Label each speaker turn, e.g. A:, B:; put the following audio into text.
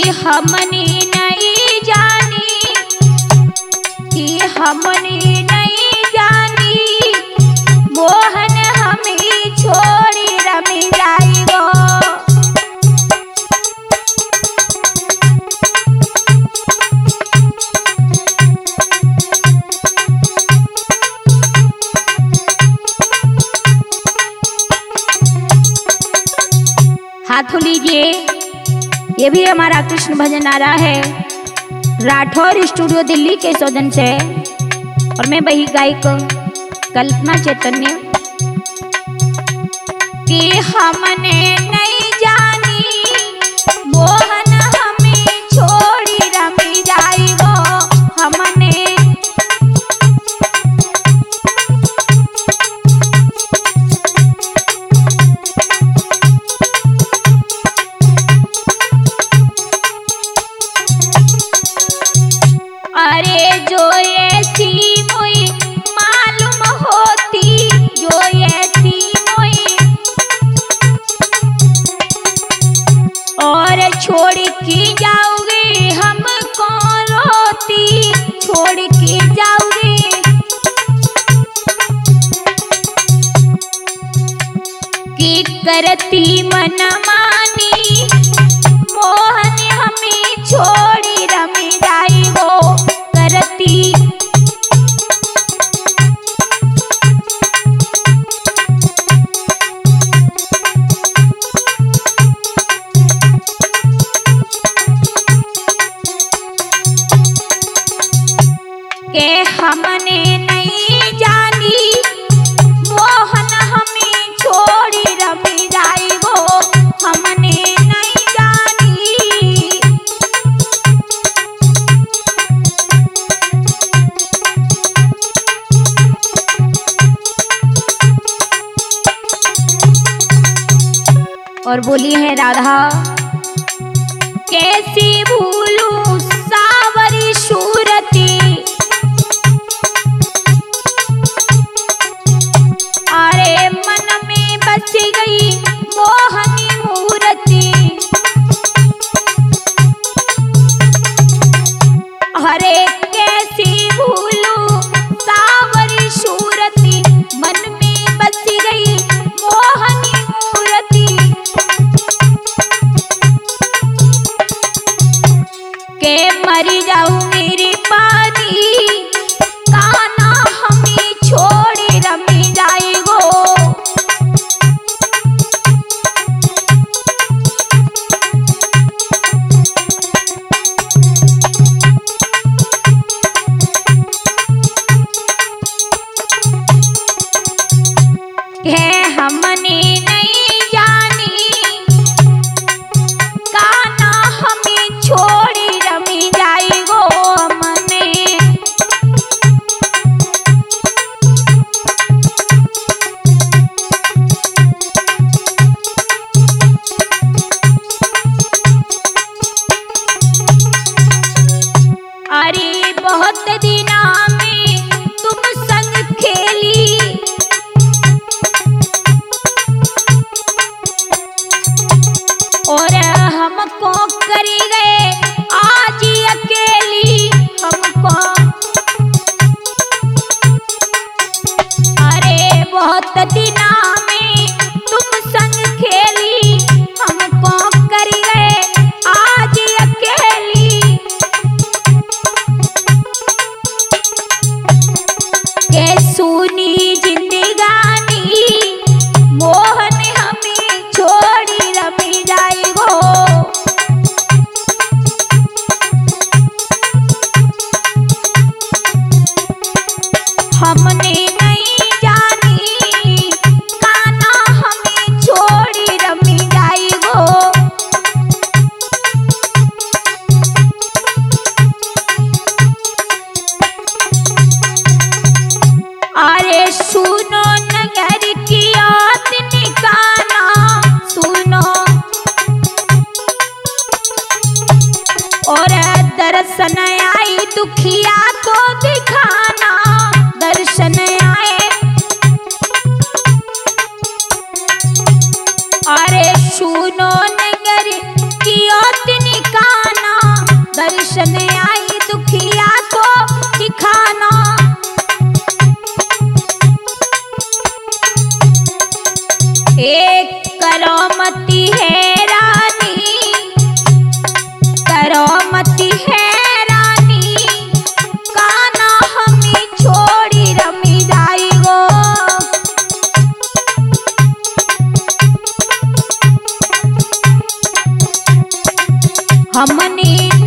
A: हमने नहीं जानी, कि हमने नहीं जानी, मोहन हमें छोड़ी रमी जाई गो। हाथों लीजिए, ये भी हमारा कृष्ण भजन आ रहा है राठौर स्टूडियो दिल्ली के सौजन से, और मैं वही गायक कल्पना चैतन्य। कि हमने नहीं जानी, मोहन हमें छोड़ी रमी जाई गो। हमने अरे जो ऐसी मोई मालूम होती, जो ऐसी मोई और छोड़ के जाओगे हमको रोती, छोड़ के जाओगे। कि करती मनमानी, मोहन हमें छोड़ी रमी जाई गो। करती के हमने नहीं जानी, मोहन हमें छोड़ी रमी जाई गो। हमने नहीं जानी, और बोली है राधा, कैसी भूलूं सावरी सूरती, अरे मन में बस गई मोहनी मूर्ति। अरे कैसी भूलूं सावरी सूरती, मन में बस गई मोहनी मूर्ति। के मरी जाऊं मेरी पानी, काना हमें छोड़ी रमी जाई गो। हमने नहीं जानी, काना हमें छोड़ी रमी जाई गो। हमने अरे बहुत दिना में तुम संग खेली, और हमको करी गए आज ही अकेली। हमको अरे बहुत दिना में तुम संग खेली, हमको करी गए आज ही अकेली। के सुनी जिंदगानी, मोहन हमें छोड़ी रमी जाई गो। हमने नहीं जानी, काना हमें छोड़ी रमी जाई गो। अरे सुनो नगर की आत निकाना, सुनो और दर्शन आई दुखिया को दिखाना। दर्शन आए अरे सुनो नगर की ओत निकाना, दर्शन आई दुखिया को दिखाना। एक करमती है रानी, करमती है रानी, काना हमें छोड़ी रमी जाई गो। हमने